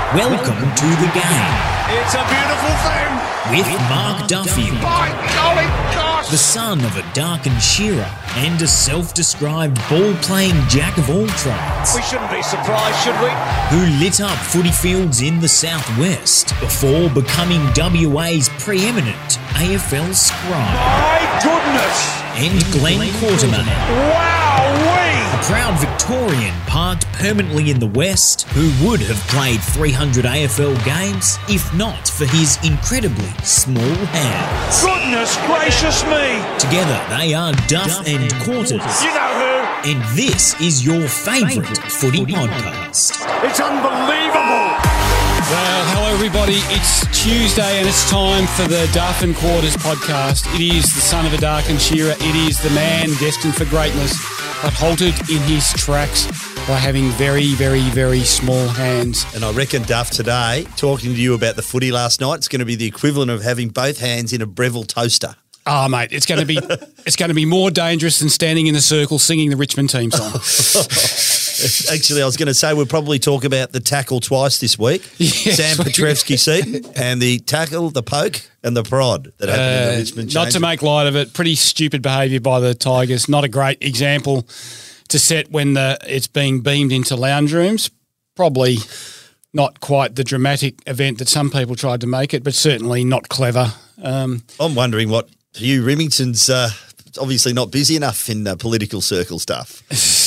Welcome to the game. It's a beautiful thing. With Mark Duffield. By golly gosh. The son of a darkened shearer and a self-described ball-playing jack of all trades. We shouldn't be surprised, should we? Who lit up footy fields in the southwest before becoming WA's preeminent AFL scribe. My goodness. And Glenn Quartermain. Wowee. A proud Victorian parked permanently in the West who would have played 300 AFL games if not for his incredibly small hands. Goodness gracious me. Together they are Duff and Quarters. You know who? And this is your favourite footy podcast. It's unbelievable. Well, hello everybody. It's Tuesday and it's time for the Duff and Quarters podcast. It is the son of a darkened shearer. It is the man destined for greatness, but halted in his tracks by having very, very, very small hands. And I reckon, Duff, today, talking to you about the footy last night, it's going to be the equivalent of having both hands in a Breville toaster. Oh, mate, it's going to be more dangerous than standing in a circle singing the Richmond team song. Actually, I was going to say we'll probably talk about the tackle twice this week. Yes, Sam Petrevski-Seton and the tackle, the poke and the prod that happened in the Richmond Not to make light of it, pretty stupid behaviour by the Tigers. Not a great example to set when it's being beamed into lounge rooms. Probably not quite the dramatic event that some people tried to make it, but certainly not clever. I'm wondering what Hugh Remington's obviously not busy enough in political circle stuff.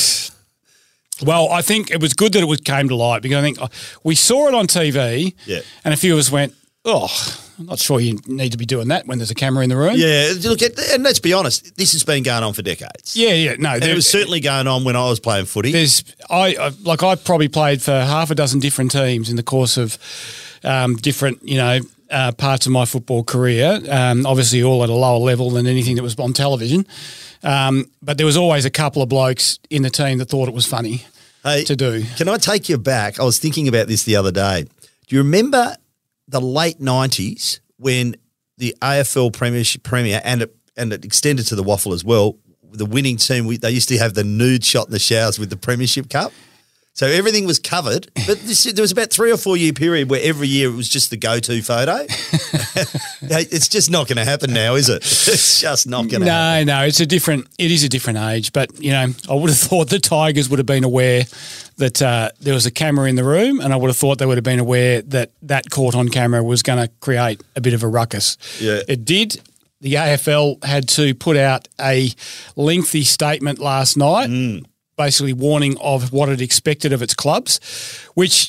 Well, I think it was good that it came to light because I think we saw it on TV and a few of us went, I'm not sure you need to be doing that when there's a camera in the room. Yeah, look, and let's be honest, this has been going on for decades. Yeah, no. And it was certainly going on when I was playing footy. I probably played for half a dozen different teams in the course of different, parts of my football career, obviously all at a lower level than anything that was on television. But there was always a couple of blokes in the team that thought it was funny to do. Can I take you back? I was thinking about this the other day. Do you remember the late 90s when the AFL Premier and it extended to the Waffle as well, the winning team, they used to have the nude shot in the showers with the Premiership Cup? So everything was covered, but there was about 3 or 4 year period where every year it was just the go-to photo. It's just not going to happen now, is it? It's just not going to happen. No, it is a different age. But, I would have thought the Tigers would have been aware that there was a camera in the room, and I would have thought they would have been aware that caught on camera was going to create a bit of a ruckus. Yeah. It did. The AFL had to put out a lengthy statement last night, basically warning of what it expected of its clubs, which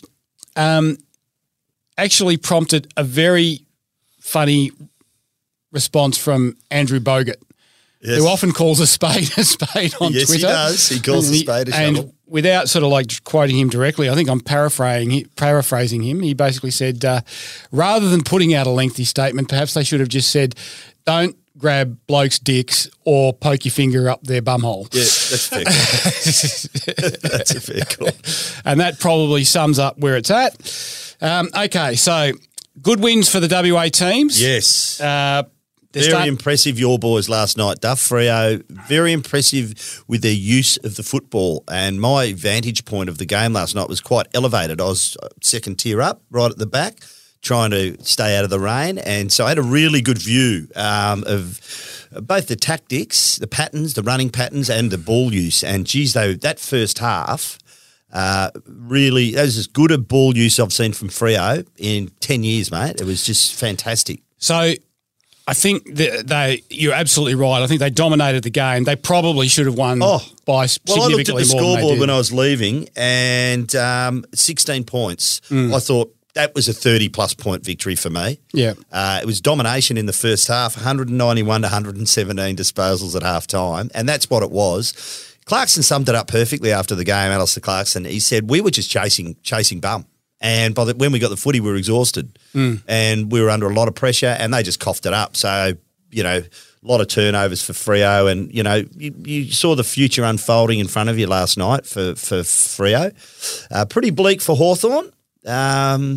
actually prompted a very funny response from Andrew Bogut, who often calls a spade on Twitter. Yes, he does. He calls a spade a shovel. And without sort of like quoting him directly, I think I'm paraphrasing him. He basically said, rather than putting out a lengthy statement, perhaps they should have just said, don't grab blokes' dicks or poke your finger up their bumhole. Yeah, that's fair. That's a fair call. And that probably sums up where it's at. Okay, so good wins for the WA teams. Yes. Very impressive, your boys last night, Duff. Freo, very impressive with their use of the football. And my vantage point of the game last night was quite elevated. I was second tier up, right at the back, trying to stay out of the rain. And so I had a really good view of both the tactics, the patterns, the running patterns and the ball use. And, geez, that first half really, that was as good a ball use I've seen from Freo in 10 years, mate. It was just fantastic. So I think you're absolutely right. I think they dominated the game. They probably should have won by significantly more. Well, I looked at the scoreboard when I was leaving and 16 points. I thought, that was a 30-plus point victory for me. Yeah. It was domination in the first half, 191 to 117 disposals at half-time, and that's what it was. Clarkson summed it up perfectly after the game, Alistair Clarkson. He said, we were just chasing bum. And when we got the footy, we were exhausted and we were under a lot of pressure and they just coughed it up. So, a lot of turnovers for Freo and, you saw the future unfolding in front of you last night for Freo. Pretty bleak for Hawthorn.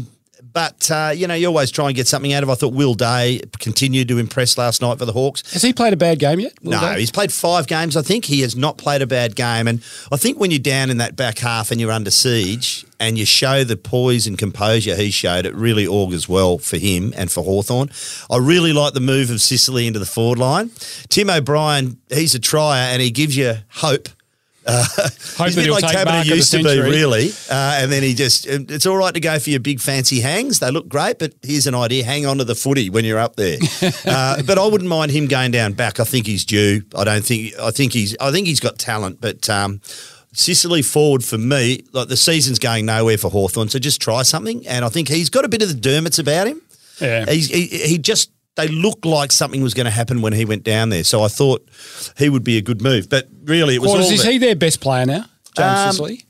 But, you always try and get something out of it. I thought Will Day continued to impress last night for the Hawks. Has he played a bad game yet? No, he's played 5 games, I think. He has not played a bad game. And I think when you're down in that back half and you're under siege and you show the poise and composure he showed, it really augurs well for him and for Hawthorn. I really like the move of Sicily into the forward line. Tim O'Brien, he's a trier and he gives you hope. Hope he's that a bit he'll like take Taberner back used to be, century. really. And then it's all right to go for your big fancy hangs. They look great, but here's an idea: hang on to the footy when you're up there. But I wouldn't mind him going down back. I think he's due. I think he's got talent, but. Sicily forward for me, like the season's going nowhere for Hawthorn, so just try something. And I think he's got a bit of the Dermots about him. Yeah, they looked like something was going to happen when he went down there. So I thought he would be a good move. But really, it was all is he their best player now, James Sicily?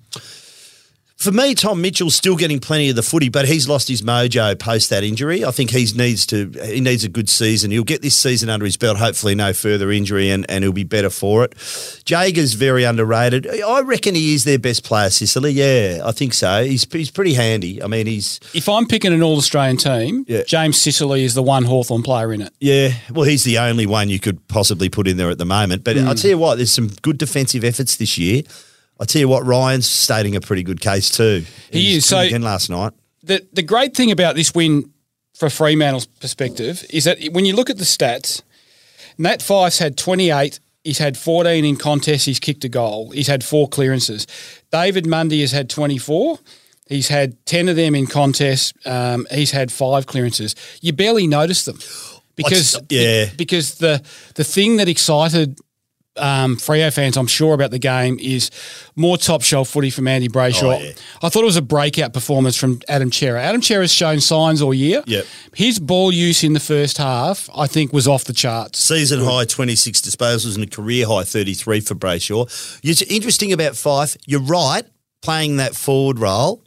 For me, Tom Mitchell's still getting plenty of the footy, but he's lost his mojo post that injury. I think he needs a good season. He'll get this season under his belt, hopefully no further injury, and he'll be better for it. Jager's very underrated. I reckon he is their best player, Sicily. Yeah, I think so. He's pretty handy. I mean, If I'm picking an All-Australian team, James Sicily is the one Hawthorn player in it. Yeah, well, he's the only one you could possibly put in there at the moment. But I'll tell you what, there's some good defensive efforts this year. I tell you what, Ryan's stating a pretty good case too. He is. So again last night. The great thing about this win, for Fremantle's perspective, is that when you look at the stats, Nat Fyfe's had 28. He's had 14 in contests. He's kicked a goal. He's had 4 clearances. David Mundy has had 24. He's had 10 of them in contests. He's had 5 clearances. You barely notice them because the thing that excited Freo fans, I'm sure, about the game is more top shelf footy from Andy Brayshaw. Oh, yeah. I thought it was a breakout performance from Adam Cerra. Adam Cerra's shown signs all year. Yep. His ball use in the first half, I think, was off the charts. Season high 26 disposals and a career high 33 for Brayshaw. It's interesting about Fyfe. You're right, playing that forward role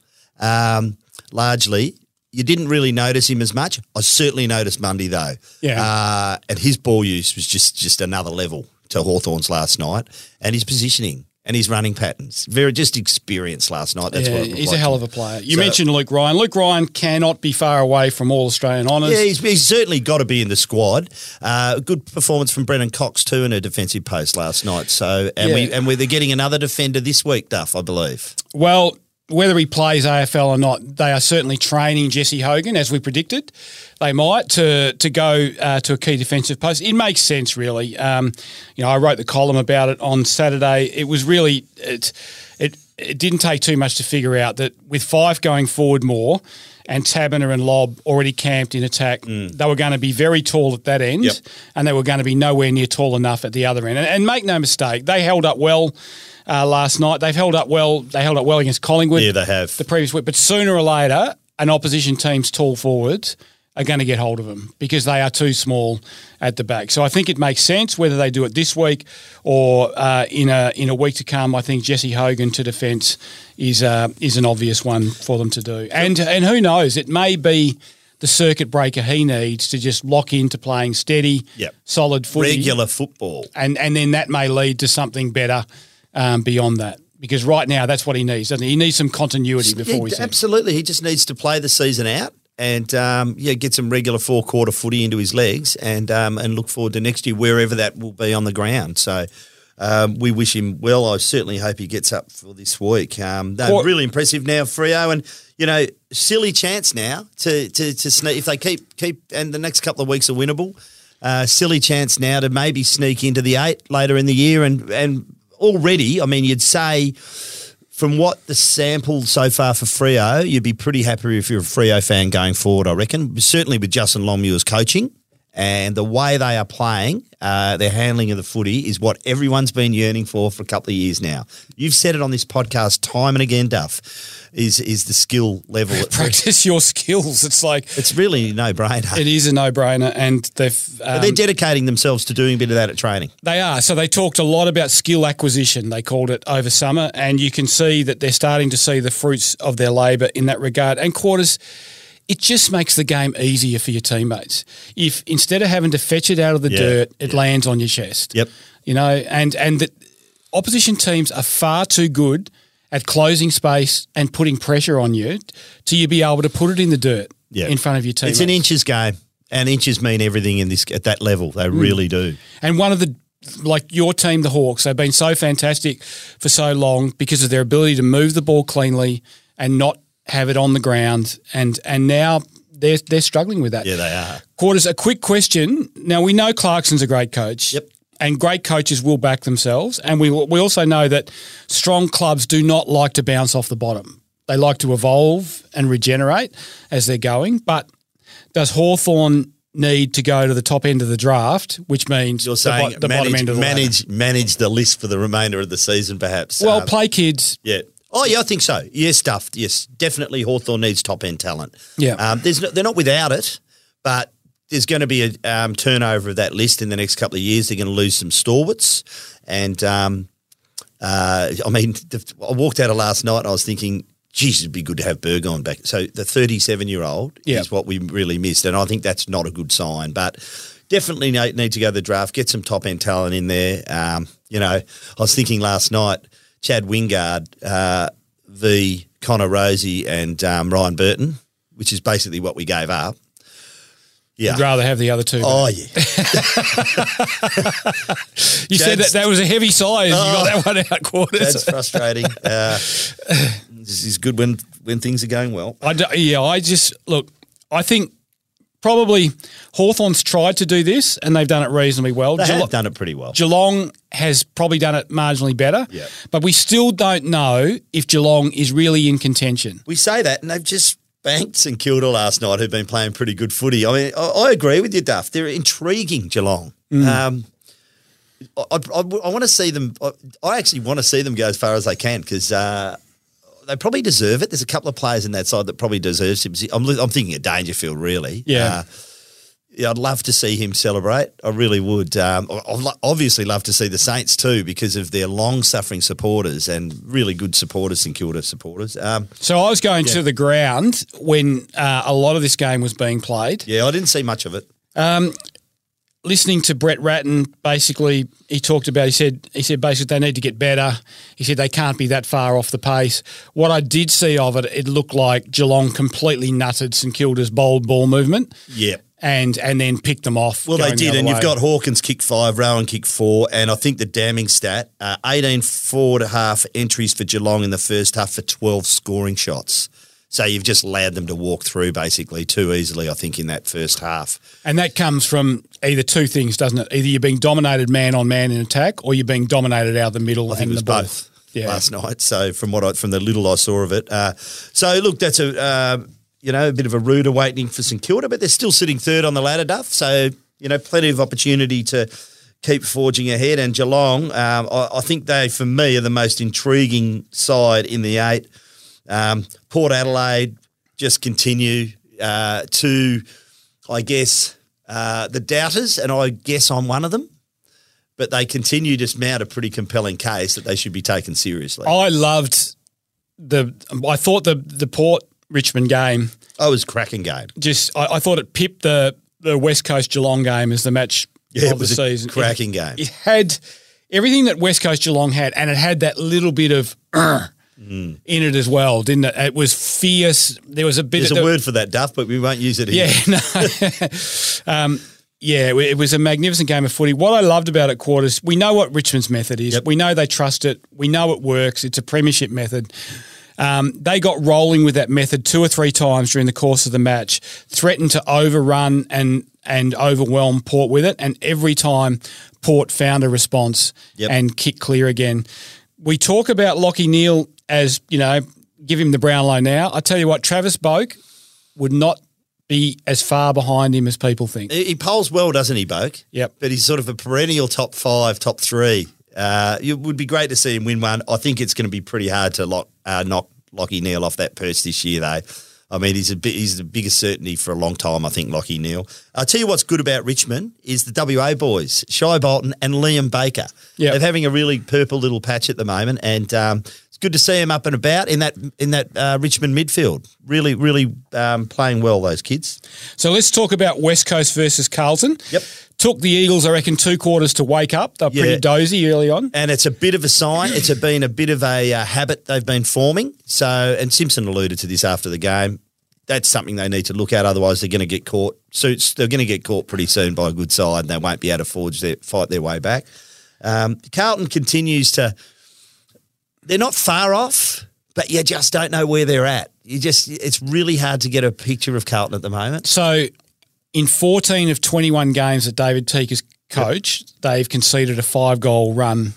largely. You didn't really notice him as much. I certainly noticed Mundy though. Yeah. And his ball use was just another level to Hawthorn's last night, and his positioning and his running patterns. Very just experience last night. That's what he's a hell of a player. You mentioned Luke Ryan. Luke Ryan cannot be far away from All-Australian honours. Yeah, he's certainly got to be in the squad. Good performance from Brennan Cox too in a defensive post last night. So they're getting another defender this week, Duff, I believe. Well, whether he plays AFL or not, they are certainly training Jesse Hogan, as we predicted. They might to go to a key defensive post. It makes sense, really. I wrote the column about it on Saturday. It was really it didn't take too much to figure out that with Fyfe going forward more and Taberner and Lobb already camped in attack, they were going to be very tall at that end, and they were going to be nowhere near tall enough at the other end. And make no mistake, they held up well. Last night, they've held up well. They held up well against Collingwood. Yeah, they have. The previous week, but sooner or later, an opposition team's tall forwards are going to get hold of them because they are too small at the back. So I think it makes sense whether they do it this week or in a week to come. I think Jesse Hogan to defence is an obvious one for them to do. And who knows? It may be the circuit breaker he needs to just lock into playing steady, solid footy, regular football, and then that may lead to something better. Beyond that, because right now that's what he needs, doesn't he? He needs some continuity before we absolutely. He just needs to play the season out and get some regular 4-quarter footy into his legs and look forward to next year wherever that will be on the ground. So we wish him well. I certainly hope he gets up for this week. They're really impressive now, Freo, and silly chance now to sneak if they keep and the next couple of weeks are winnable. Silly chance now to maybe sneak into the 8 later in the year and. Already, I mean, you'd say from what the sample so far for Freo, you'd be pretty happy if you're a Freo fan going forward, I reckon. Certainly with Justin Longmuir's coaching and the way they are playing, their handling of the footy is what everyone's been yearning for a couple of years now. You've said it on this podcast time and again, Duff, is the skill level. Practice your skills. It's like... It's really a no-brainer. It is a no-brainer, and they're dedicating themselves to doing a bit of that at training. They are. So they talked a lot about skill acquisition, they called it, over summer, and you can see that they're starting to see the fruits of their labour in that regard. And Quarters... It just makes the game easier for your teammates. If instead of having to fetch it out of the dirt, it lands on your chest. Yep. And the opposition teams are far too good at closing space and putting pressure on you till you be able to put it in the dirt in front of your team. It's an inches game, and inches mean everything in this at that level. They really do. And one of the like your team, the Hawks, they've been so fantastic for so long because of their ability to move the ball cleanly and not have it on the ground. And now they're struggling with that. Yeah, they are. Quarters, a quick question. Now, we know Clarkson's a great coach. Yep. And great coaches will back themselves. And we also know that strong clubs do not like to bounce off the bottom. They like to evolve and regenerate as they're going. But does Hawthorn need to go to the top end of the draft, which means you're saying the bottom end of the manage the list for the remainder of the season, perhaps? Well, play kids. Yeah. Oh, yeah, I think so. Yes, yes, definitely Hawthorn needs top-end talent. Yeah. They're not without it, but there's going to be a turnover of that list in the next couple of years. They're going to lose some stalwarts. And, I walked out of last night and I was thinking, geez, it'd be good to have Burgoyne back. So the 37-year-old is what we really missed, and I think that's not a good sign. But definitely need to go to the draft, get some top-end talent in there. I was thinking last night, Chad Wingard v. Connor Rosie and Ryan Burton, which is basically what we gave up. Yeah. I'd rather have the other two. Oh, yeah. You said that was a heavy sigh as you got that one out, Quarters. That's frustrating. This is good when things are going well. I think probably Hawthorn's tried to do this and they've done it reasonably well. They have done it pretty well. Geelong has probably done it marginally better, but we still don't know if Geelong is really in contention. We say that and they've just banked St Kilda last night who've been playing pretty good footy. I mean, I agree with you, Duff. They're intriguing, Geelong. I want to see them – I actually want to see them go as far as they can because they probably deserve it. There's a couple of players in that side that probably deserve it. I'm thinking of Dangerfield, really. Yeah. I'd love to see him celebrate. I really would. I'd obviously love to see the Saints too because of their long-suffering supporters and really good supporters, St Kilda supporters. So I was going to the ground when a lot of this game was being played. Yeah, I didn't see much of it. Listening to Brett Ratton, basically, he said basically they need to get better. He said they can't be that far off the pace. What I did see of it, it looked like Geelong completely nutted St Kilda's bold ball movement. Yeah. And then picked them off. Well, they did, and you've got Hawkins kick 5, Rowan kick 4, and I think the damning stat, 18 forward-half entries for Geelong in the first half for 12 scoring shots. So you've just allowed them to walk through basically too easily, I think, in that first half. And that comes from either two things, doesn't it? Either you're being dominated man-on-man in attack or you're being dominated out of the middle. I think it was both last night. So from the little I saw of it. So, look, that's a bit of a rude awakening for St Kilda, but they're still sitting third on the ladder, Duff. So, plenty of opportunity to keep forging ahead. And Geelong, I think they, for me, are the most intriguing side in the 8. Port Adelaide just continue to, I guess, the doubters, and I guess I'm one of them, but they continue to mount a pretty compelling case that they should be taken seriously. I loved I thought the Port Richmond game. Oh, it was a cracking game. I thought it pipped the West Coast Geelong game as the match of the season. Cracking game. It had everything that West Coast Geelong had, and it had that little bit of in it as well, didn't it? It was fierce. There was a bit. There's a word for that, Duff, but we won't use it here. Yeah, no. It was a magnificent game of footy. What I loved about it, Quarters, we know what Richmond's method is. Yep. We know they trust it. We know it works. It's a premiership method. They got rolling with that method 2 or 3 times during the course of the match, threatened to overrun and overwhelm Port with it, and every time Port found a response and kicked clear again. We talk about Lachie Neale as, give him the Brownlow now. I tell you what, Travis Boak would not be as far behind him as people think. He polls well, doesn't he, Boak? Yep. But he's sort of a perennial top 5, top 3. It would be great to see him win one. I think it's going to be pretty hard to knock Lachie Neale off that perch this year, though. I mean, he's the biggest certainty for a long time, I think, Lachie Neale. I'll tell you what's good about Richmond is the WA boys, Shai Bolton and Liam Baker. Yep. They're having a really purple little patch at the moment, and it's good to see them up and about in that Richmond midfield. Really, really playing well, those kids. So let's talk about West Coast versus Carlton. Yep. Took the Eagles, I reckon, 2 quarters to wake up. They were pretty dozy early on. And it's a bit of a sign. It's been a bit of a habit they've been forming. So, and Simpson alluded to this after the game. That's something they need to look at. Otherwise, they're going to get caught. They're going to get caught pretty soon by a good side, and they won't be able to fight their way back. Carlton continues to. They're not far off, but you just don't know where they're at. It's really hard to get a picture of Carlton at the moment. So, in 14 of 21 games that David Teague has coached, they've conceded a 5-goal run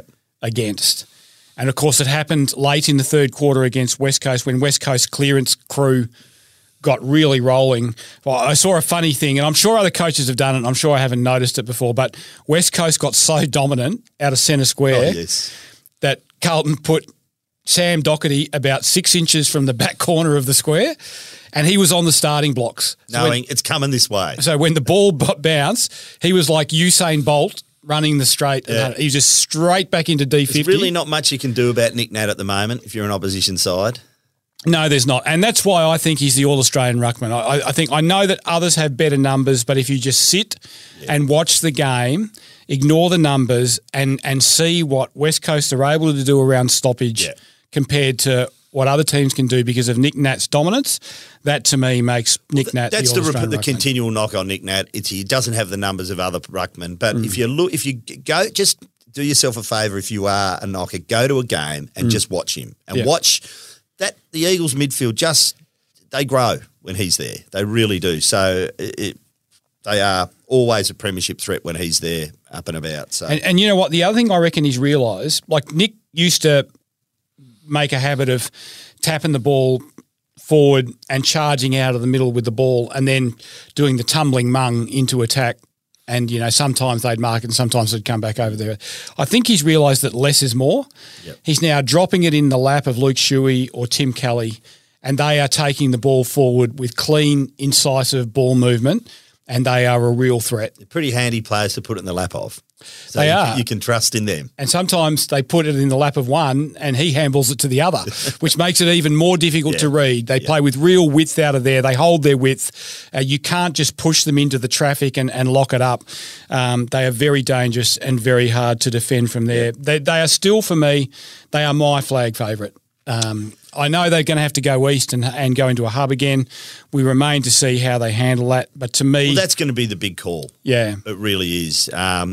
against. And, of course, it happened late in the third quarter against West Coast when West Coast clearance crew got really rolling. Well, I saw a funny thing, and I'm sure other coaches have done it, and I'm sure I haven't noticed it before, but West Coast got so dominant out of centre square that Carlton put Sam Doherty about 6 inches from the back corner of the square, and he was on the starting blocks. Knowing it's coming this way. So when the ball bounced, he was like Usain Bolt running the straight. And he was just straight back into D50. There's really not much you can do about Nick Nat at the moment if you're an opposition side. No, there's not. And that's why I think he's the All-Australian ruckman. I know that others have better numbers, but if you just sit and watch the game, ignore the numbers and see what West Coast are able to do around stoppage compared to what other teams can do because of Nick Nat's dominance, that to me makes Nick Nat that's the All-Australian the ruckman. continual knock on Nick Nat. He doesn't have the numbers of other ruckmen. But if you go, just do yourself a favour if you are a knocker, go to a game and just watch him and watch that the Eagles midfield they grow when he's there. They really do. So they are always a premiership threat when he's there up and about. So and you know what? The other thing I reckon he's realised, like Nick used to make a habit of tapping the ball forward and charging out of the middle with the ball and then doing the tumbling mung into attack. And, sometimes they'd mark it and sometimes they'd come back over there. I think he's realised that less is more. Yep. He's now dropping it in the lap of Luke Shuey or Tim Kelly, and they are taking the ball forward with clean, incisive ball movement, and they are a real threat. They're pretty handy players to put it in the lap of. So they are. You can trust in them. And sometimes they put it in the lap of one and he handballs it to the other, which makes it even more difficult to read. They play with real width out of there. They hold their width. You can't just push them into the traffic and lock it up. They are very dangerous and very hard to defend from there. They are still, for me, they are my flag favourite. I know they're going to have to go east and go into a hub again. We remain to see how they handle that. But to me, that's going to be the big call. Yeah, it really is. I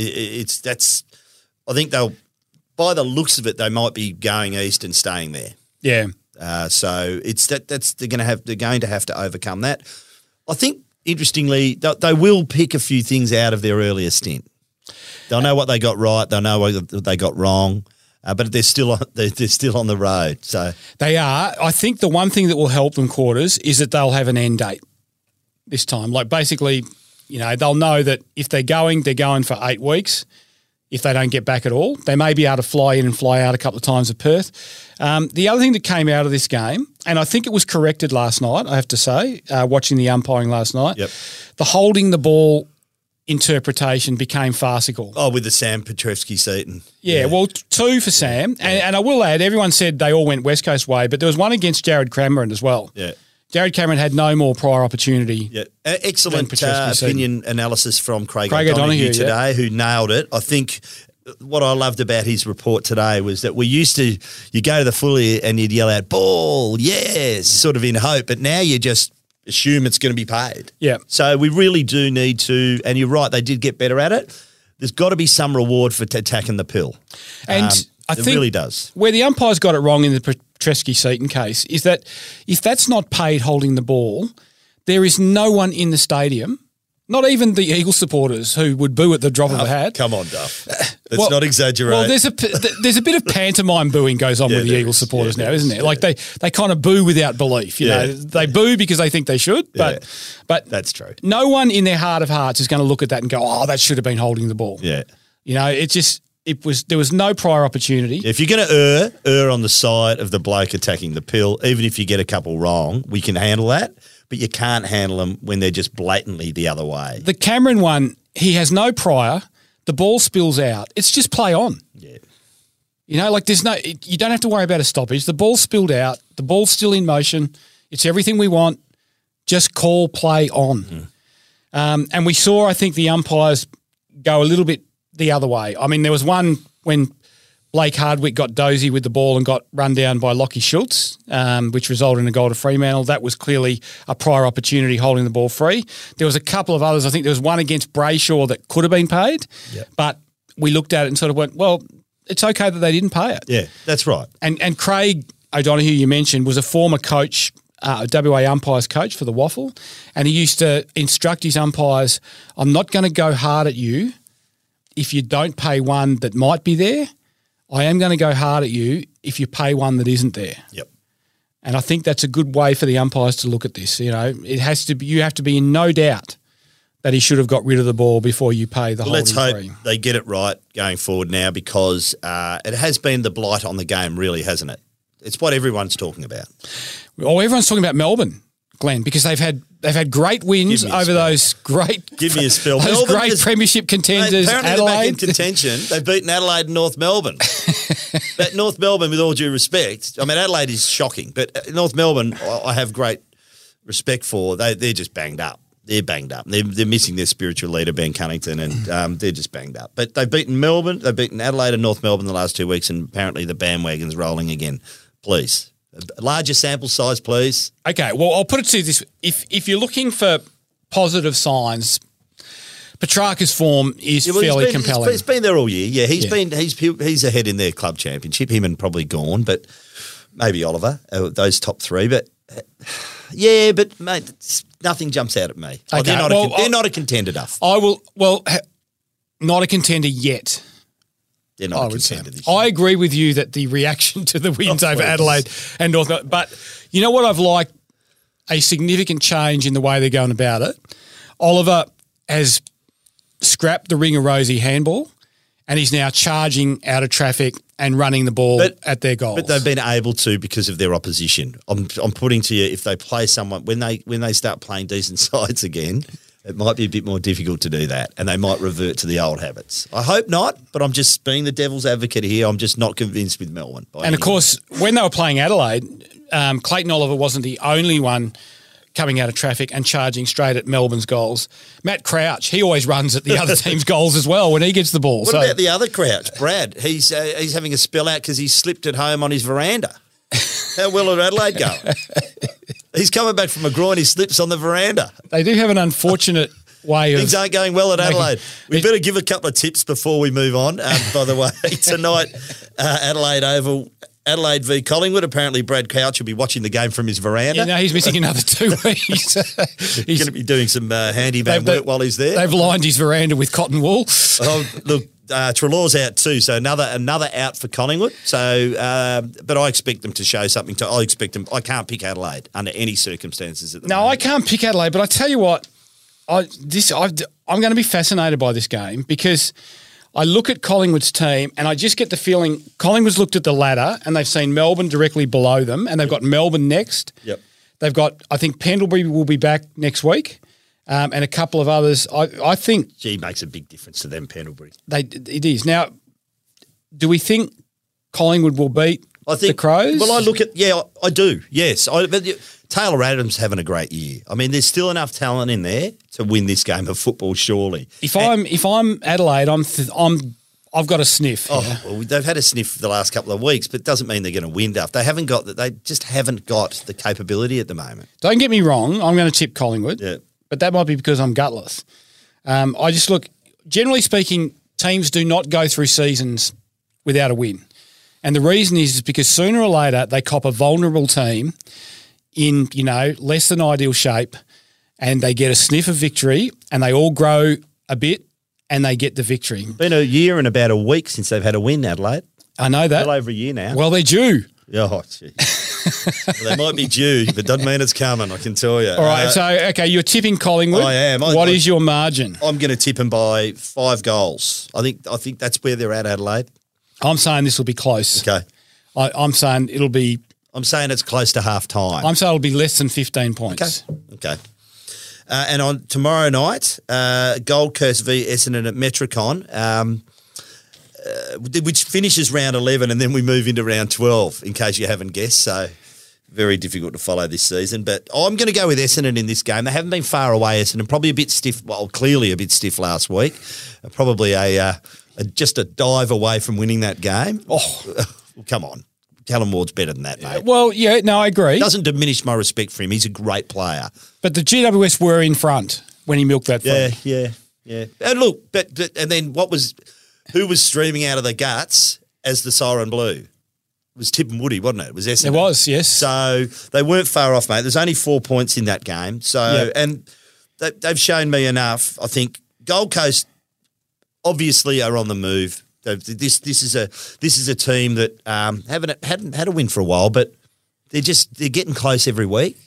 think they'll, by the looks of it, they might be going east and staying there. Yeah. So it's they're going to have to overcome that. I think interestingly, they will pick a few things out of their earlier stint. They'll know what they got right. They'll know what they got wrong. But they're still on the road. So they are. I think the one thing that will help them, Quarters, is that they'll have an end date this time. Like basically, they'll know that if they're going for 8 weeks. If they don't get back at all, they may be able to fly in and fly out a couple of times at Perth. The other thing that came out of this game, and I think it was corrected last night, I have to say, watching the umpiring last night, the holding the ball interpretation became farcical. Oh, with the Sam Petrevski-Seton. Yeah, well, 2 for Sam. And I will add, everyone said they all went West Coast way, but there was one against Jared Cameron as well. Yeah. Jared Cameron had no more prior opportunity. Yeah, excellent opinion analysis from Craig O'Donoghue today, who nailed it. I think what I loved about his report today was that you go to the fully and you'd yell out, ball, yes, sort of in hope, but now you just assume it's going to be paid. Yeah. So we really do need to, and you're right, they did get better at it. There's got to be some reward for attacking the pill. And I think it really does. Where the umpires got it wrong in the Petrevski-Seton case is that if that's not paid holding the ball, there is no one in the stadium, not even the Eagles supporters who would boo at the drop of a hat. Come on, Duff. Let's not exaggerate. Well, there's a bit of pantomime booing goes on with the Eagles supporters now, isn't there? Like they kind of boo without belief. You know, they boo because they think they should, but that's true. No one in their heart of hearts is going to look at that and go, "Oh, that should have been holding the ball." Yeah, there was no prior opportunity. If you're going to err on the side of the bloke attacking the pill, even if you get a couple wrong, we can handle that. But you can't handle them when they're just blatantly the other way. The Cameron one, he has no prior. The ball spills out. It's just play on. Yeah. You know, like you don't have to worry about a stoppage. The ball's spilled out. The ball's still in motion. It's everything we want. Just call play on. And we saw, I think, the umpires go a little bit the other way. I mean, there was one when Blake Hardwick got dozy with the ball and got run down by Lockie Schultz, which resulted in a goal to Fremantle. That was clearly a prior opportunity holding the ball free. There was a couple of others. I think there was one against Brayshaw that could have been paid, but we looked at it and sort of went, well, it's okay that they didn't pay it. Yeah, that's right. And Craig O'Donoghue, you mentioned, was a former coach, WA umpires coach for the Waffle, and he used to instruct his umpires, I'm not going to go hard at you if you don't pay one that might be there. I am going to go hard at you if you pay one that isn't there. Yep. And I think that's a good way for the umpires to look at this. You know, it has to be, you have to be in no doubt that he should have got rid of the ball before you pay the holding Let's hope fee. they get it right going forward now, because it has been the blight on the game, really, hasn't it? It's what everyone's talking about. Well, everyone's talking about Melbourne, Glenn, because they've had great wins over those great Give me a spell. those Melbourne great premiership contenders. Apparently Adelaide. they're back in contention. They've beaten Adelaide and North Melbourne. That North Melbourne, with all due respect, I mean, Adelaide is shocking, but North Melbourne I have great respect for. They're just banged up. They're banged up. They're missing their spiritual leader, Ben Cunnington, and they're just banged up. But they've beaten Melbourne, they've beaten Adelaide and North Melbourne the last 2 weeks, and apparently the bandwagon's rolling again. Please. A larger sample size, please. Okay, well, I'll put it to you this: if you're looking for positive signs, Petrarca's form is fairly compelling. He's been there all year. Yeah, he's ahead in their club championship. Him and probably Gawn, but maybe Oliver. Those top three, but yeah, but mate, nothing jumps out at me. Okay, they're not a contender, Duff. Not a contender yet. They're not a contender this year. I agree with you that the reaction to the wins over Adelaide and North Melbourne, but you know what I've liked? A significant change in the way they're going about it. Oliver has scrapped the Ring of Rosie handball and he's now charging out of traffic and running the ball at their goals. But they've been able to because of their opposition. I'm putting to you, if they play someone, when they start playing decent sides again, it might be a bit more difficult to do that, and they might revert to the old habits. I hope not, but I'm just being the devil's advocate here. I'm just not convinced with Melbourne. And, of course, when they were playing Adelaide, Clayton Oliver wasn't the only one coming out of traffic and charging straight at Melbourne's goals. Matt Crouch, he always runs at the other team's goals as well when he gets the ball. What about the other Crouch, Brad? He's having a spell out because he slipped at home on his veranda. How well did Adelaide go? He's coming back from a groin. He slips on the veranda. They do have an unfortunate way of... Things aren't going well at Adelaide. We better give a couple of tips before we move on. By the way, tonight, Adelaide Oval, Adelaide v Collingwood. Apparently, Brad Crouch will be watching the game from his veranda. Yeah, no, he's missing another 2 weeks. He's going to be doing some handyman work while he's there. They've lined his veranda with cotton wool. Oh, look, Treloar's out too, so another out for Collingwood. So, but I expect them to show something. I expect them. I can't pick Adelaide under any circumstances at the moment. No, I can't pick Adelaide, but I tell you what, I'm going to be fascinated by this game because I look at Collingwood's team and I just get the feeling Collingwood's looked at the ladder and they've seen Melbourne directly below them, and they've got Melbourne next. Yep. They've got, I think Pendlebury will be back next week. And a couple of others. I think... Gee, makes a big difference to them, Pendlebury. It is. Now, do we think Collingwood will beat the Crows? Well, I do, yes. But Taylor Adams having a great year. I mean, there's still enough talent in there to win this game of football, surely. If I'm Adelaide, I've got a sniff. Oh, well, they've had a sniff the last couple of weeks, but it doesn't mean they're going to win, Duff. They just haven't got the capability at the moment. Don't get me wrong, I'm going to tip Collingwood. Yeah. But that might be because I'm gutless. I just look, generally speaking, teams do not go through seasons without a win. And the reason is because sooner or later they cop a vulnerable team in, less than ideal shape, and they get a sniff of victory and they all grow a bit and they get the victory. Been a year and about a week since they've had a win, Adelaide. I know that. Well over a year now. Well, they're due. Oh, gee. Well, they might be due, but doesn't mean it's coming, I can tell you. All right, okay, you're tipping Collingwood. I am. What is your margin? I'm going to tip them by 5 goals. I think that's where they're at, Adelaide. I'm saying this will be close. Okay. I'm saying it'll be... I'm saying it's close to half time. I'm saying it'll be less than 15 points. Okay. And on tomorrow night, Gold Coast v Essendon at Metricon, which finishes round 11, and then we move into round 12, in case you haven't guessed. So very difficult to follow this season. But I'm going to go with Essendon in this game. They haven't been far away, Essendon. Probably a bit stiff. Well, clearly a bit stiff last week. Probably just a dive away from winning that game. Oh, come on. Callum Ward's better than that, mate. Well, yeah, no, I agree. Doesn't diminish my respect for him. He's a great player. But the GWS were in front when he milked that front. Yeah. And look, and then who was streaming out of the guts as the siren blew? It was Tip and Woody, wasn't it? It was Essendon. It was, yes. So they weren't far off, mate. There's only 4 points in that game. So, and they've shown me enough. I think Gold Coast obviously are on the move. This is a team that hadn't had a win for a while, but they're getting close every week.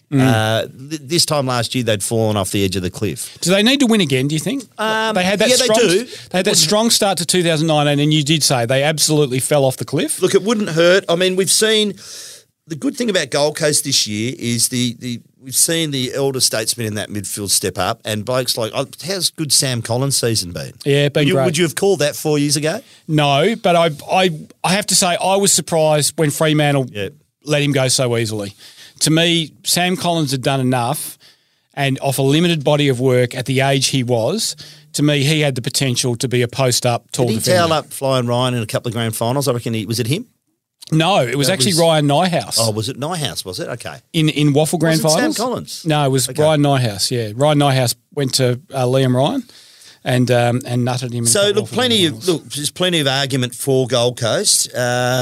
This time last year, they'd fallen off the edge of the cliff. Do they need to win again, do you think? They had that strong, they do. They had that strong start to 2019, and you did say they absolutely fell off the cliff. Look, it wouldn't hurt. I mean, we've seen the good thing about Gold Coast this year is we've seen the elder statesmen in that midfield step up, and blokes like how's good Sam Collins' season been? Yeah, been great. Would you have called that 4 years ago? No, but I have to say I was surprised when Fremantle let him go so easily. To me, Sam Collins had done enough, and off a limited body of work at the age he was, to me he had the potential to be a post-up tall defender. Did he towel up Flying Ryan in a couple of grand finals? I reckon was it him? No, it was actually Ryan Nyhouse. Oh, was it Nyhouse, was it? Okay. In Waffle Grand Finals? Sam Collins? No, it was Ryan Nyhouse, yeah. Ryan Nyhouse went to Liam Ryan and nutted him. So, there's plenty of argument for Gold Coast.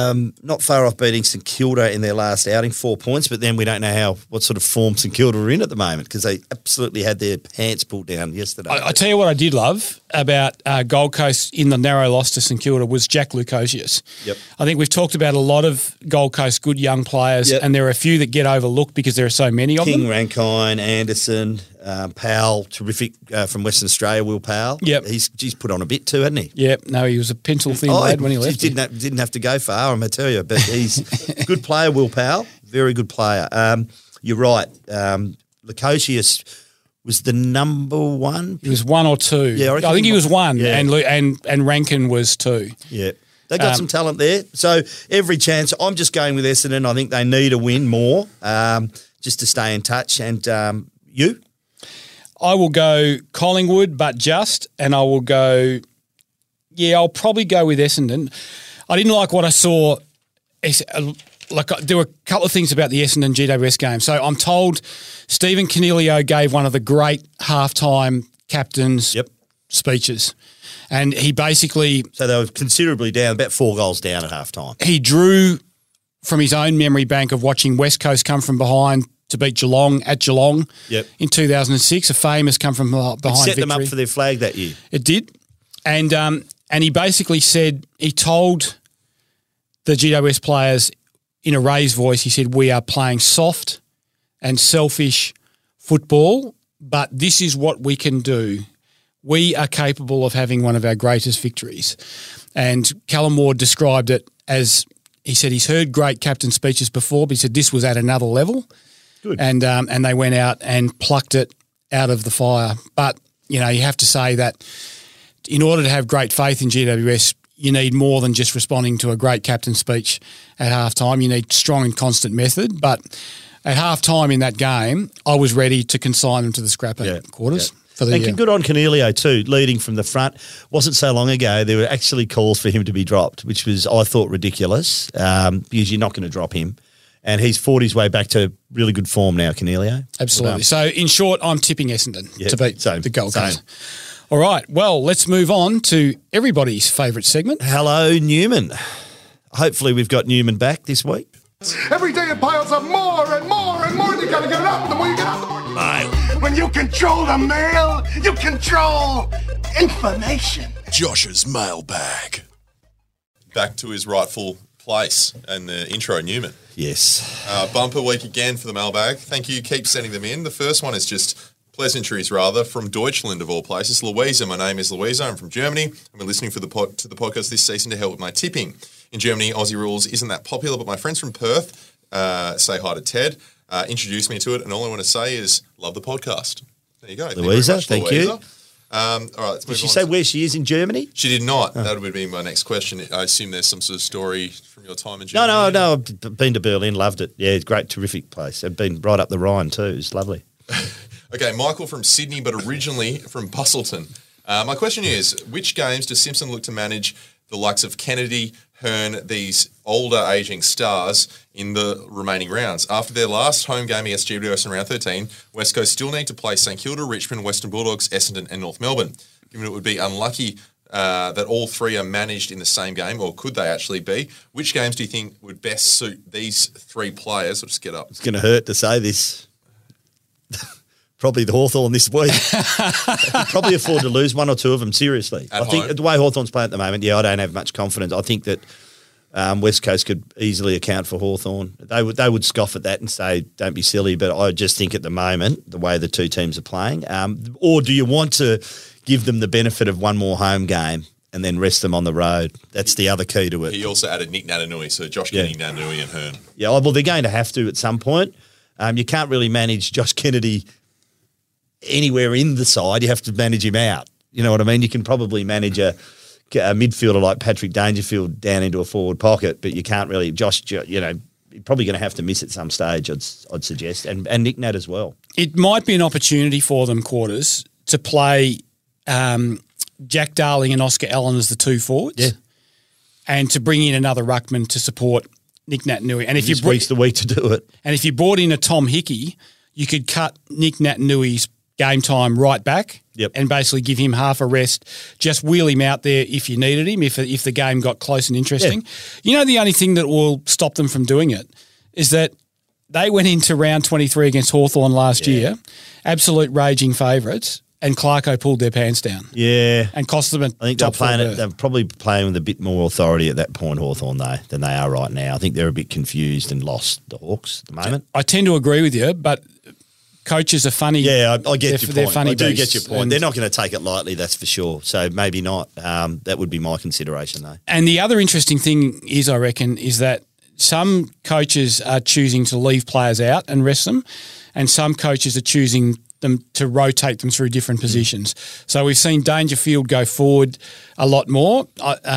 Not far off beating St Kilda in their last outing, 4 points, but then we don't know what sort of form St Kilda are in at the moment because they absolutely had their pants pulled down yesterday. I tell you what I did love about Gold Coast in the narrow loss to St Kilda was Jack Lukosius. Yep. I think we've talked about a lot of Gold Coast good young players, and there are a few that get overlooked because there are so many of them. King, Rankine, Anderson, Powell, terrific from Western Australia, Will Powell. Yep. He's put on a bit too, hasn't he? Yep. No, he was a pencil-thin lad when he left. He didn't have to go far, I'm going to tell you, but he's a good player, Will Powell, very good player. You're right. Lukosius was the number one. He was one or two. Yeah, I think he was one, and Rankin was two. Yeah. They got some talent there. So every chance. I'm just going with Essendon. I think they need a win more just to stay in touch. And you? I will go Collingwood, and I will go, I'll probably go with Essendon. I didn't like what I saw. There were a couple of things about the Essendon GWS game. So I'm told Stephen Coniglio gave one of the great halftime captains speeches. And he basically... So they were considerably down, about 4 goals down at halftime. He drew from his own memory bank of watching West Coast come from behind to beat Geelong at Geelong in 2006. A famous come from behind victory. It set them up for their flag that year. It did. And he basically said, he told the GWS players in a raised voice, he said, we are playing soft and selfish football, but this is what we can do. We are capable of having one of our greatest victories. And Callum Ward described it as, he said he's heard great captain speeches before, but he said this was at another level. Good. And they went out and plucked it out of the fire. But, you have to say that in order to have great faith in GWS, you need more than just responding to a great captain speech at halftime. You need strong and constant method. But at halftime in that game, I was ready to consign them to the scrapper quarters. Yeah. And good on Coniglio too, leading from the front. Wasn't so long ago there were actually calls for him to be dropped, which was, I thought, ridiculous because you're not going to drop him. And he's fought his way back to really good form now, Coniglio. Absolutely. So, in short, I'm tipping Essendon to beat the Gold Coast. Same. All right. Well, let's move on to everybody's favourite segment. Hello, Newman. Hopefully we've got Newman back this week. Every day it piles up more and more and more. You gotta get it up. The more you get up, the more you get up. When you control the mail, you control information. Josh's mailbag. Back to his rightful place and the intro, Newman. Yes. Bumper week again for the mailbag. Thank you. Keep sending them in. The first one is just pleasantries, rather, from Deutschland, of all places. Louisa, my name is Louisa. I'm from Germany. I've been listening to the podcast this season to help with my tipping. In Germany, Aussie rules isn't that popular, but my friends from Perth, say hi to Ted, introduced me to it, and all I want to say is love the podcast. There you go. Louisa, thank you. All right, let's move Did she on say where she is in Germany? She did not. That would be my next question. I assume there's some sort of story from your time in Germany. No. I've been to Berlin, loved it. Yeah, it's a great, terrific place. I've been right up the Rhine too. It's lovely. Okay, Michael from Sydney, but originally from Busselton. My question is, which games does Simpson look to manage the likes of Kennedy, Hearn, these older ageing stars in the remaining rounds? After their last home game against GWS in round 13, West Coast still need to play St Kilda, Richmond, Western Bulldogs, Essendon and North Melbourne. Given it would be unlucky that all three are managed in the same game, or could they actually be? Which games do you think would best suit these three players? I'll just get up. It's going to hurt to say this. Probably the Hawthorn this week. Could probably afford to lose one or two of them, seriously. I think the way Hawthorn's playing at the moment, I don't have much confidence. I think that West Coast could easily account for Hawthorn. They would scoff at that and say, don't be silly, but I just think at the moment, the way the two teams are playing, or do you want to give them the benefit of one more home game and then rest them on the road? That's the other key to it. He also added Nick Natanui, so Josh Kennedy, Natanui and Hearn. Yeah, well, they're going to have to at some point. You can't really manage Josh Kennedy anywhere in the side. You have to manage him out. You know what I mean? You can probably manage a midfielder like Patrick Dangerfield down into a forward pocket, but you can't really. You're probably going to have to miss at some stage, I'd suggest, and Nick Nat as well. It might be an opportunity for them, Quarters, to play Jack Darling and Oscar Allen as the two forwards, and to bring in another ruckman to support Nick Natanui. And if this week's the week to do it. And if you brought in a Tom Hickey, you could cut Nick Natanui's game time right back and basically give him half a rest, just wheel him out there if you needed him, if the game got close and interesting. Yeah. The only thing that will stop them from doing it is that they went into round 23 against Hawthorn last year, absolute raging favourites, and Clarko pulled their pants down. Yeah. And cost them a I think they're probably playing with a bit more authority at that point, Hawthorn, though, than they are right now. I think they're a bit confused and lost, the Hawks, at the moment. I tend to agree with you, but coaches are funny. Yeah, I get your point. Funny I do get your point. They're not going to take it lightly, that's for sure. So maybe not. That would be my consideration, though. And the other interesting thing is, I reckon, is that some coaches are choosing to leave players out and rest them, and some coaches are choosing them to rotate them through different positions. So we've seen Dangerfield go forward a lot more.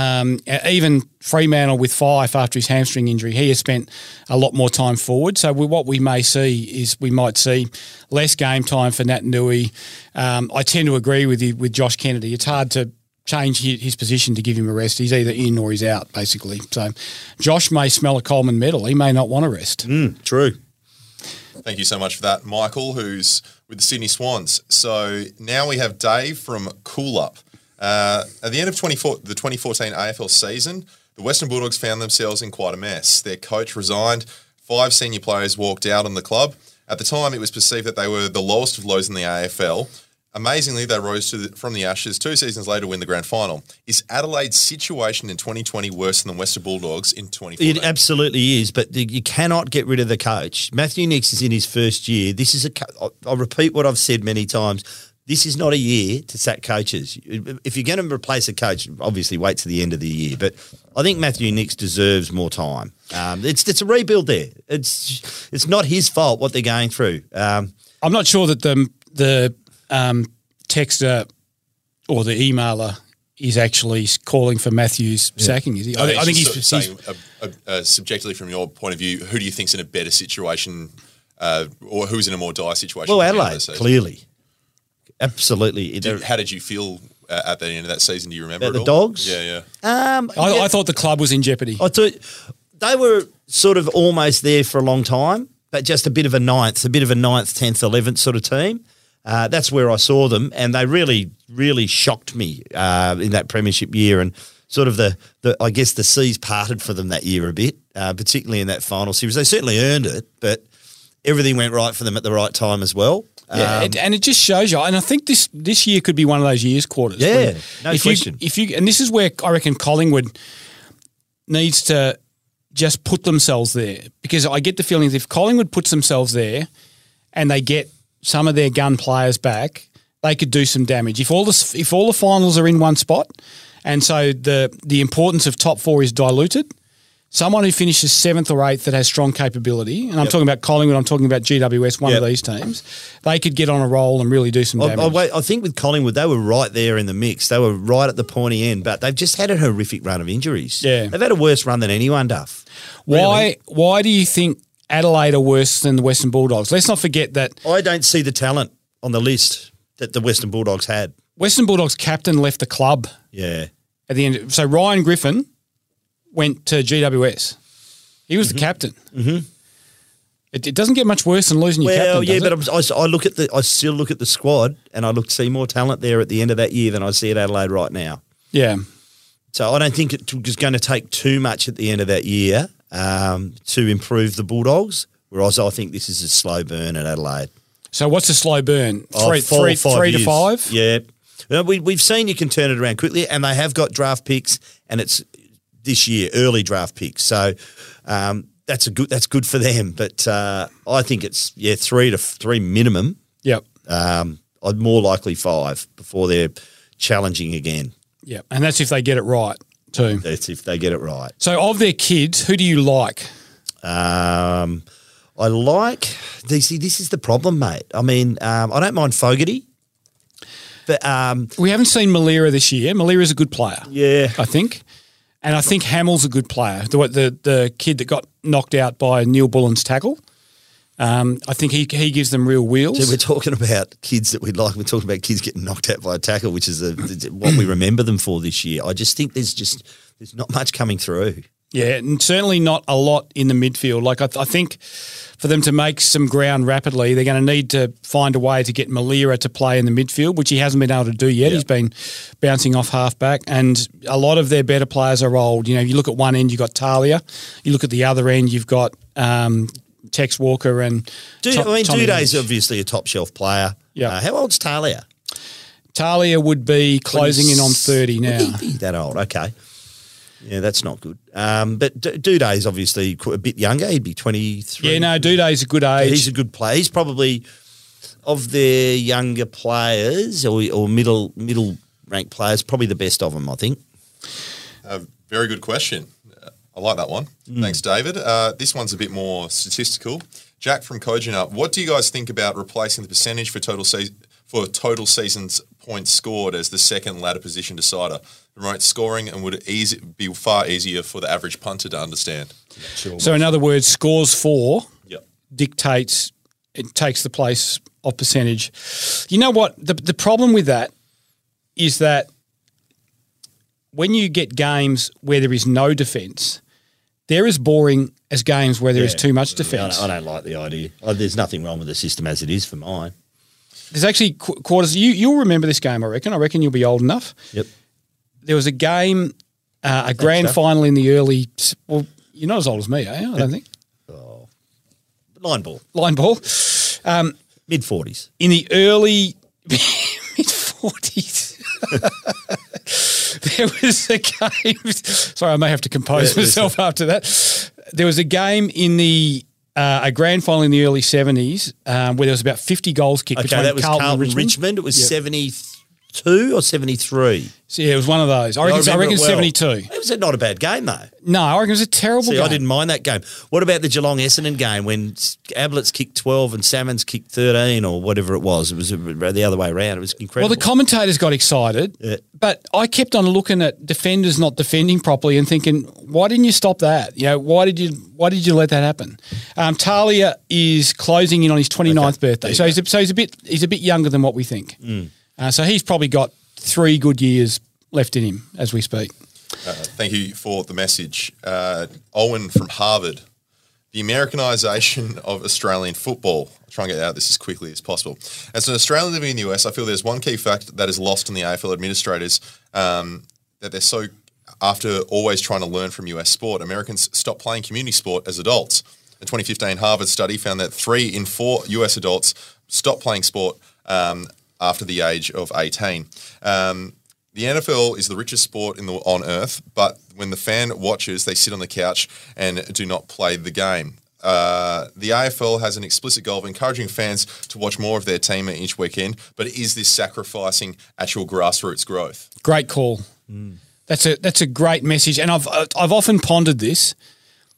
Even Fremantle with Fife after his hamstring injury, he has spent a lot more time forward. So what we may see is we might see less game time for Natanui. I tend to agree with you with Josh Kennedy. It's hard to change his position to give him a rest. He's either in or he's out, basically. So Josh may smell a Coleman medal. He may not want to rest. True. Thank you so much for that, Michael, who's with the Sydney Swans. So now we have Dave from Coolup. At the end of the 2014 AFL season, the Western Bulldogs found themselves in quite a mess. Their coach resigned. 5 senior players walked out on the club. At the time, it was perceived that they were the lowest of lows in the AFL. Amazingly, they rose from the ashes 2 seasons later to win the grand final. Is Adelaide's situation in 2020 worse than the Western Bulldogs in 2014? It absolutely is, but you cannot get rid of the coach. Matthew Nicks is in his first year. This is I'll repeat what I've said many times. This is not a year to sack coaches. If you're going to replace a coach, obviously wait to the end of the year. But I think Matthew Nicks deserves more time. It's a rebuild there. It's not his fault what they're going through. I'm not sure that the texter or the emailer is actually calling for Matthew's sacking, is he? I think he's saying subjectively from your point of view, who do you think's in a better situation or who's in a more dire situation? Well, Adelaide, clearly. Absolutely. How did you feel at the end of that season? Do you remember the Dogs? Yeah. I thought the club was in jeopardy. I thought they were sort of almost there for a long time, but just a bit of a ninth, 10th, 11th sort of team. That's where I saw them, and they really, really shocked me in that premiership year, and sort of I guess the seas parted for them that year a bit, particularly in that final series. They certainly earned it, but everything went right for them at the right time as well. Yeah, and it just shows you, and I think this year could be one of those years, Quarters. Yeah, no question. And this is where I reckon Collingwood needs to just put themselves there, because I get the feeling that if Collingwood puts themselves there and they get some of their gun players back, they could do some damage. If all the finals are in one spot, and so the importance of top 4 is diluted, someone who finishes 7th or 8th that has strong capability, and I'm talking about Collingwood, I'm talking about GWS, one of these teams, they could get on a roll and really do some damage. I think with Collingwood, they were right there in the mix. They were right at the pointy end, but they've just had a horrific run of injuries. Yeah. They've had a worse run than anyone, Duff. Why do you think Adelaide are worse than the Western Bulldogs? Let's not forget that I don't see the talent on the list that the Western Bulldogs had. Western Bulldogs captain left the club Yeah. at the end. So Ryan Griffin went to GWS. He was the captain. Mm-hmm. It doesn't get much worse than losing your captain. Well, yeah, but I still look at the squad, and I see more talent there at the end of that year than I see at Adelaide right now. Yeah. So I don't think it was going to take too much at the end of that year to improve the Bulldogs. Whereas I think this is a slow burn at Adelaide. So what's a slow burn? 3 5 to 5? Yeah. We've seen you can turn it around quickly, and they have got draft picks, and it's this year, early draft picks. So that's good for them. But I think it's 3 to 3 minimum. Yep. I'd more likely 5 before they're challenging again. Yep. And that's if they get it right too. That's if they get it right. So of their kids, who do you like? I like this is the problem, mate. I mean, I don't mind Fogarty. But we haven't seen Malira this year. Malira's a good player. Yeah. I think. And I think Hamill's a good player. The kid that got knocked out by Neil Bullen's tackle. I think he gives them real wheels. So we're talking about kids that we'd like. We're talking about kids getting knocked out by a tackle, which is what we remember them for this year. I just think there's not much coming through. Yeah, and certainly not a lot in the midfield. Like I think for them to make some ground rapidly, they're going to need to find a way to get Malira to play in the midfield, which he hasn't been able to do yet. Yep. He's been bouncing off half-back, and a lot of their better players are old. You know, you look at one end, you've got Talia. You look at the other end, you've got Tex Walker and Duday's obviously a top-shelf player. Yeah. How old's Talia? Talia would be closing in on 30 now. Would he be that old? Okay. Yeah, that's not good. But Duday's obviously a bit younger. He'd be 23. Yeah, no, Duday's a good age. He's a good player. He's probably, of their younger players or middle-ranked players, probably the best of them, I think. Very good question. I like that one. Thanks, David. This one's a bit more statistical. Jack from Kojina, what do you guys think about replacing the percentage for total season's points scored as the second ladder position decider? Remote scoring and would it be far easier for the average punter to understand? Sure. So in other words, scores for dictates, it takes the place of percentage. You know what? The problem with that is that when you get games where there is no defence, they're as boring as games where there is too much defence. I don't like the idea. There's nothing wrong with the system as it is for mine. There's actually quarters. You'll remember this game, I reckon. I reckon you'll be old enough. Yep. There was a game, a grand final in the early. Well, you're not as old as me, eh? I don't think. Oh, line ball. Mid-40s. In the early mid-40s. There was a game. Sorry, I may have to compose myself after that. There was a game in the a grand final in the early 70s where there was about 50 goals kicked between that was Carlton and Richmond. It was 72 or 73. So yeah, it was one of those. I reckon 72. It was not a bad game though. No, I reckon it was a terrible game. I didn't mind that game. What about the Geelong Essendon game when Ablett's kicked 12 and Salmons kicked 13 or whatever it was? It was the other way around. It was incredible. Well, the commentators got excited, but I kept on looking at defenders not defending properly and thinking, why didn't you stop that? You know, why did you let that happen? Talia is closing in on his 29th birthday, so he's a bit younger than what we think. So he's probably got 3 good years left in him as we speak. Thank you for the message. Owen from Harvard. The Americanization of Australian football. I'll try and get out of this as quickly as possible. As an Australian living in the US, I feel there's one key fact that is lost on the AFL administrators, that they're so, after always trying to learn from US sport, Americans stop playing community sport as adults. A 2015 Harvard study found that 3 in 4 US adults stop playing sport after the age of 18. The NFL is the richest sport on earth, but when the fan watches, they sit on the couch and do not play the game. The AFL has an explicit goal of encouraging fans to watch more of their team each weekend, but is this sacrificing actual grassroots growth? Great call. That's a great message, and I've often pondered this.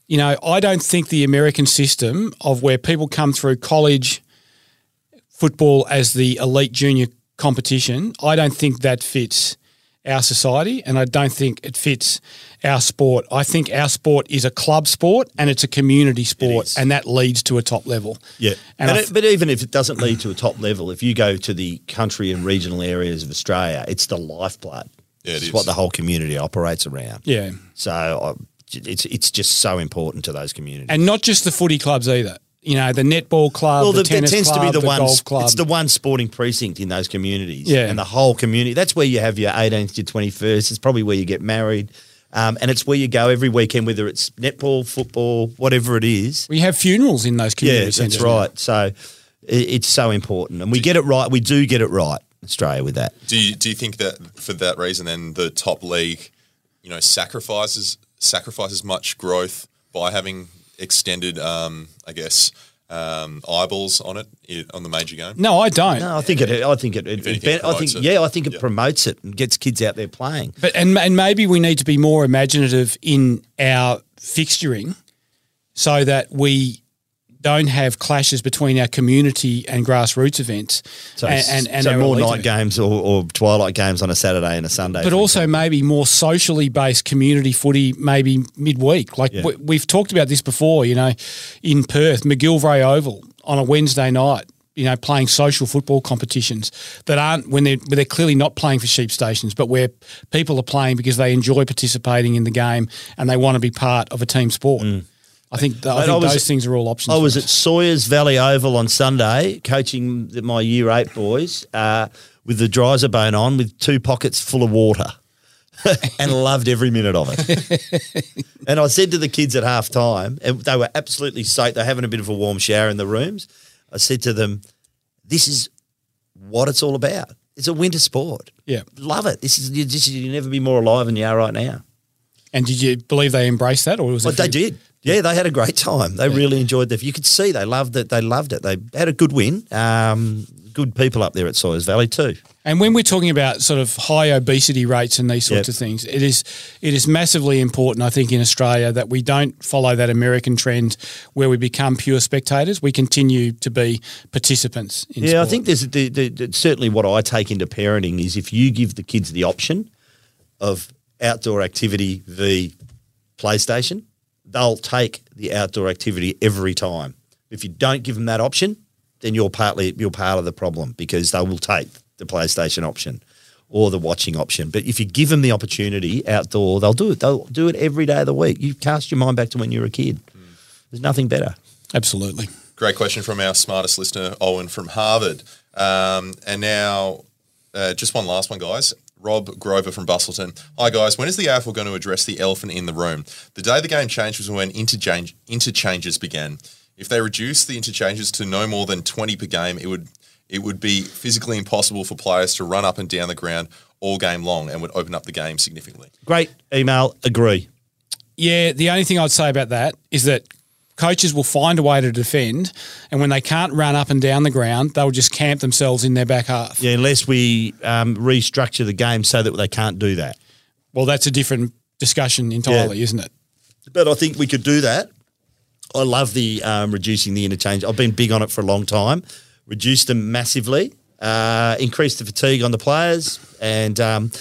You know, I don't think the American system of where people come through college football as the elite junior competition, I don't think that fits our society, and I don't think it fits our sport. I think our sport is a club sport and it's a community sport, and that leads to a top level. Yeah, but even if it doesn't lead to a top level, if you go to the country and regional areas of Australia, it's the lifeblood. Yeah, it's what the whole community operates around. Yeah. So it's just so important to those communities. And not just the footy clubs either. You know, the netball club, the tennis tends club, to be the golf club. It's the one sporting precinct in those communities. Yeah. And the whole community. That's where you have your 18th, your 21st. It's probably where you get married. And it's where you go every weekend, whether it's netball, football, whatever it is. We have funerals in those community centres. That's right. So it's so important. And we get it right. We do get it right, Australia, with that. Do you think that for that reason then the top league, you know, sacrifices much growth by having extended, eyeballs on it on the major game? No, I don't. No, I think it promotes it and gets kids out there playing. But and maybe we need to be more imaginative in our fixturing, so that we don't have clashes between our community and grassroots events. So and more night games or twilight games on a Saturday and a Sunday. But also maybe more socially based community footy maybe midweek. Like we've talked about this before, you know, in Perth, McGillivray Oval on a Wednesday night, you know, playing social football competitions that aren't when they're clearly not playing for sheep stations, but where people are playing because they enjoy participating in the game and they want to be part of a team sport. I think those things are all options. I was at Sawyers Valley Oval on Sunday coaching my Year 8 boys with the dryzer bone on with 2 pockets full of water and loved every minute of it. And I said to the kids at half time, and they were absolutely soaked, they're having a bit of a warm shower in the rooms, I said to them, this is what it's all about. It's a winter sport. Yeah. Love it. You'll never be more alive than you are right now. And did you believe they embraced that, or was it? They did. Yeah, they had a great time. They really enjoyed it. You could see they loved it. They had a good win. Good people up there at Sawyers Valley too. And when we're talking about sort of high obesity rates and these sorts of things, it is massively important, I think, in Australia that we don't follow that American trend where we become pure spectators. We continue to be participants in sport. I think there's certainly what I take into parenting is if you give the kids the option of outdoor activity v PlayStation, they'll take the outdoor activity every time. If you don't give them that option, then you're part of the problem because they will take the PlayStation option or the watching option. But if you give them the opportunity outdoor, they'll do it. They'll do it every day of the week. You cast your mind back to when you were a kid. There's nothing better. Absolutely. Great question from our smartest listener, Owen from Harvard. And now just one last one, guys. Rob Grover from Bustleton. Hi, guys. When is the AFL going to address the elephant in the room? The day the game changed was when interchanges began. If they reduced the interchanges to no more than 20 per game, it would be physically impossible for players to run up and down the ground all game long and would open up the game significantly. Great email. Agree. Yeah, the only thing I'd say about that is that coaches will find a way to defend, and when they can't run up and down the ground, they'll just camp themselves in their back half. Yeah, unless we restructure the game so that they can't do that. Well, that's a different discussion entirely, isn't it? But I think we could do that. I love the reducing the interchange. I've been big on it for a long time. Reduce them massively, increase the fatigue on the players, and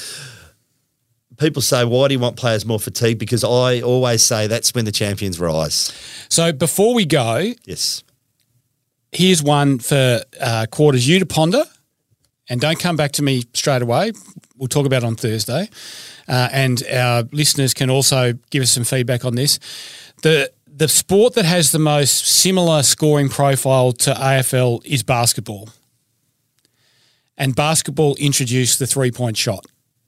people say, why do you want players more fatigued? Because I always say that's when the champions rise. So before we go, yes, here's one for Quarters you to ponder, and don't come back to me straight away. We'll talk about it on Thursday. And our listeners can also give us some feedback on this. The sport that has the most similar scoring profile to AFL is basketball. And basketball introduced the three-point shot.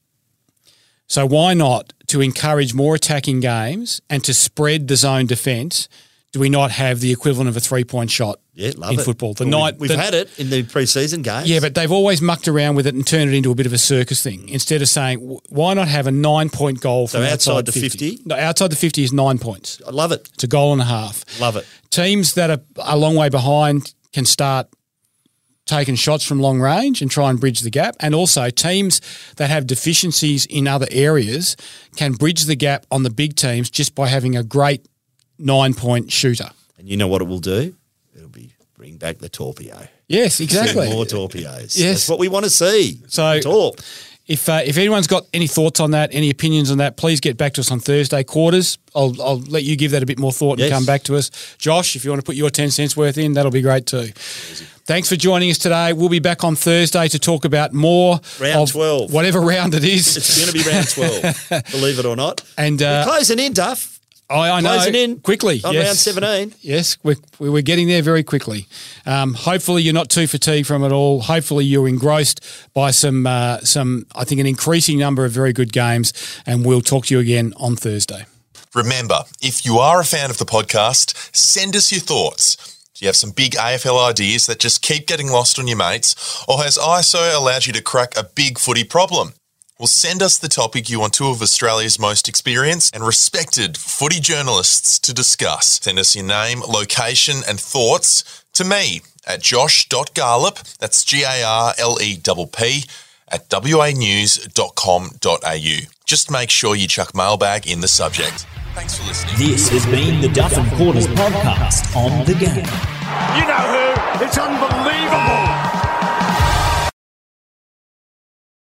So why not, to encourage more attacking games and to spread the zone defence, do we not have the equivalent of a three-point shot in football? We've had it in the pre-season games. Yeah, but they've always mucked around with it and turned it into a bit of a circus thing. Instead of saying, why not have a 9-point goal from outside the 50? No, outside the 50 is 9 points. I love it. It's a goal and a half. Love it. Teams that are a long way behind can start taking shots from long range and try and bridge the gap. And also teams that have deficiencies in other areas can bridge the gap on the big teams just by having a great 9-point shooter. And you know what it will do? It'll be bring back the Torpio. Yes, exactly. More Torpios. Yes. That's what we want to see. So Torp. If anyone's got any thoughts on that, any opinions on that, please get back to us on Thursday quarters. I'll let you give that a bit more thought and come back to us. Josh, if you want to put your 10 cents worth in, that'll be great too. Easy. Thanks for joining us today. We'll be back on Thursday to talk about more round 12. Whatever round it is. It's going to be round 12, believe it or not. And we're closing in, Duff. I know. Closing in quickly. On round 17. Yes, we're getting there very quickly. Hopefully you're not too fatigued from it all. Hopefully you're engrossed by some I think an increasing number of very good games, and we'll talk to you again on Thursday. Remember, if you are a fan of the podcast, send us your thoughts. Do you have some big AFL ideas that just keep getting lost on your mates, or has ISO allowed you to crack a big footy problem? Well, send us the topic you want two of Australia's most experienced and respected footy journalists to discuss. Send us your name, location and thoughts to me at josh.garlep, that's GARLEPP, at wanews.com.au. Just make sure you chuck mailbag in the subject. Thanks for listening. This has been the Duff and Quarters podcast on The Game. You know who? It's unbelievable.